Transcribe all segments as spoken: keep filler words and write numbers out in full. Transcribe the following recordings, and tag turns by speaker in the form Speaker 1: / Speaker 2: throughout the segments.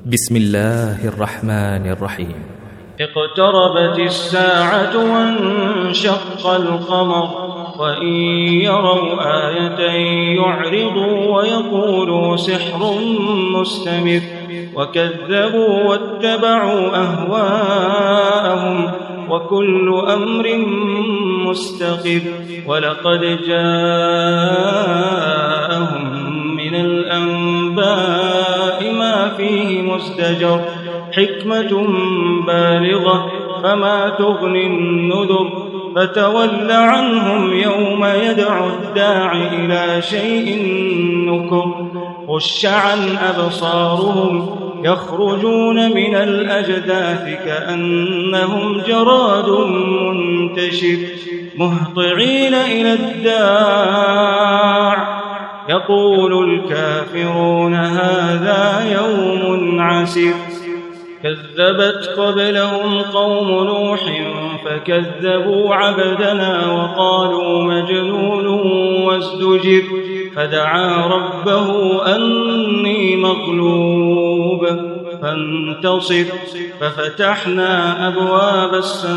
Speaker 1: بسم الله الرحمن الرحيم.
Speaker 2: اقتربت الساعة وانشق القمر وإن يروا آية يعرضوا ويقولوا سحر مستمر وكذبوا واتبعوا أهواءهم وكل أمر مستقر ولقد جاءهم من الأنباء ما فيه مزدجر حكمة بالغة فما تغني النذر فتول عنهم يوم يدعو الداع إلى شيء نكر خش عن أبصارهم يخرجون من الأجداث كأنهم جراد منتشر مهطعين إلى الداع يقول الكافرون هذا يوم عسير كذبت قبلهم قوم نوح فكذبوا عبدنا وقالوا مجنون وازدجر فدعا ربه أني مغلوب فانتصر ففتحنا أبواب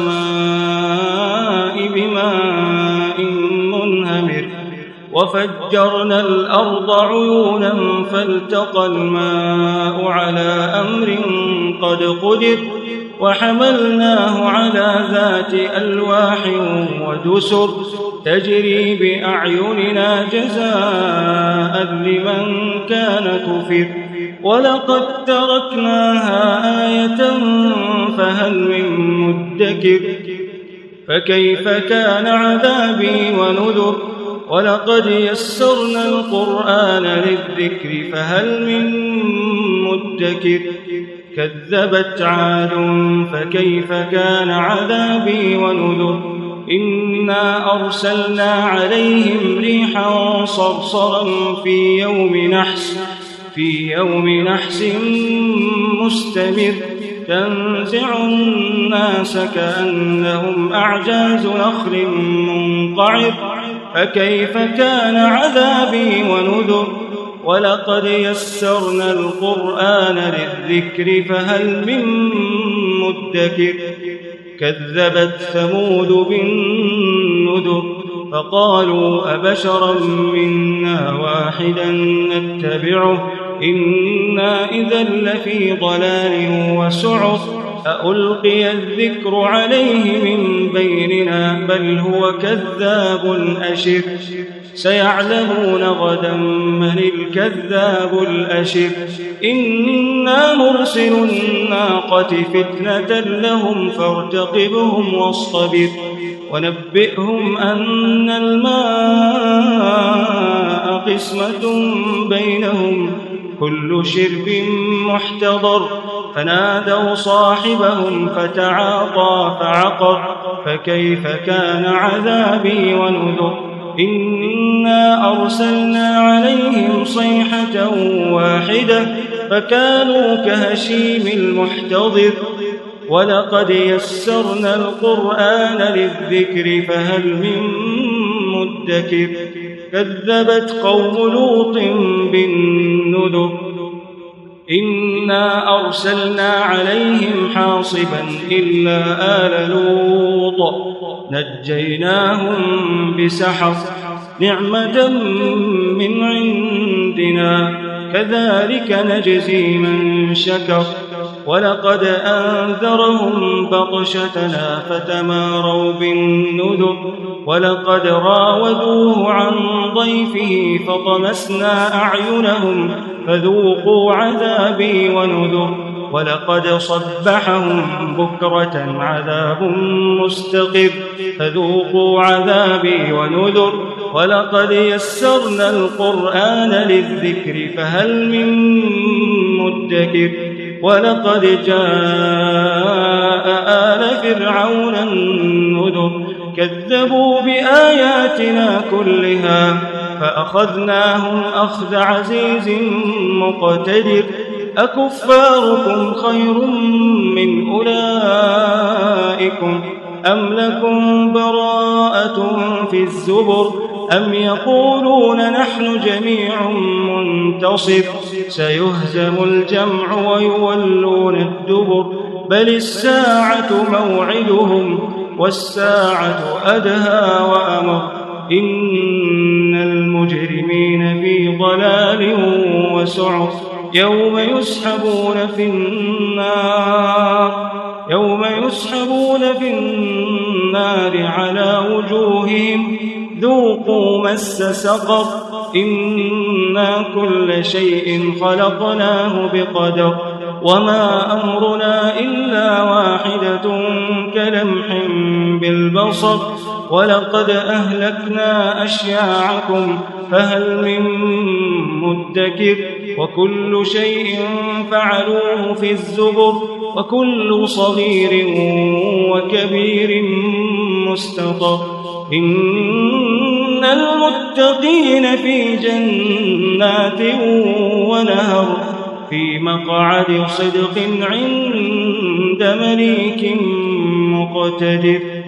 Speaker 2: السماء بماء منهمر وفجرنا الأرض عيونا فالتقى الماء على أمر قد قدر وحملناه على ذات ألواح ودسر تجري بأعيننا جزاء لمن كان كفر ولقد تركناها آية فهل من مدكر فكيف كان عذابي ونذر ولقد يسرنا القرآن للذكر فهل من مدكر كذبت عاد فكيف كان عذابي ونذر إنا أرسلنا عليهم ريحا صرصرا في يوم نحس في يوم نحس مستمر تنزع الناس كأنهم أعجاز نخل منقعر فكيف كان عذابي ونذر ولقد يسرنا القرآن للذكر فهل من مدكر كذبت ثمود بالنذر فقالوا أبشرا منا واحدا نتبعه إنا إذا لفي ضلال وسعر أألقي الذكر عليه من بيننا بل هو كذاب أشر سيعلمون غدا من الكذاب الأشر إنا مرسل الناقة فتنة لهم فارتقبهم واصطبر ونبئهم أن الماء قسمة بينهم كل شرب محتضر فنادوا صاحبهم فتعاطى فعقر فكيف كان عذابي ونذر إنا أرسلنا عليهم صيحة واحدة فكانوا كهشيم المحتضر ولقد يسرنا القرآن للذكر فهل من مدكر كذبت قوم لوط بالنذر إنا أرسلنا عليهم حاصبا إلا آل لوط نجيناهم بسحر نعمة من عندنا كذلك نجزي من شكر ولقد أنذرهم بطشتنا فتماروا بالنذر ولقد راودوه عن ضيفه فطمسنا أعينهم فذوقوا عذابي ونذر ولقد صبحهم بكرة عذاب مستقر فذوقوا عذابي ونذر ولقد يسرنا القرآن للذكر فهل من مدكر ولقد جاء آل فرعون النذر كذبوا بآياتنا كلها فأخذناهم أخذ عزيز مقتدر أكفاركم خير من أولئكم أم لكم براءة في الزبر أم يقولون نحن جميع منتصر سيهزم الجمع ويولون الدبر بل الساعة موعدهم والساعة أدهى وأمر إن المجرمين في ضلال وسعر يوم يسحبون في النار يوم يسحبون في النار على وجوههم ذوقوا مس سقر إنا كل شيء خلقناه بقدر وما أمرنا إلا واحدة كلمح بالبصر ولقد أهلكنا أشياعكم فهل من مدكر وكل شيء فعلوه في الزبر وكل صغير وكبير مستطر إن المتقين في جنات ونهر في مقعد صدق عند مليك مقتدر.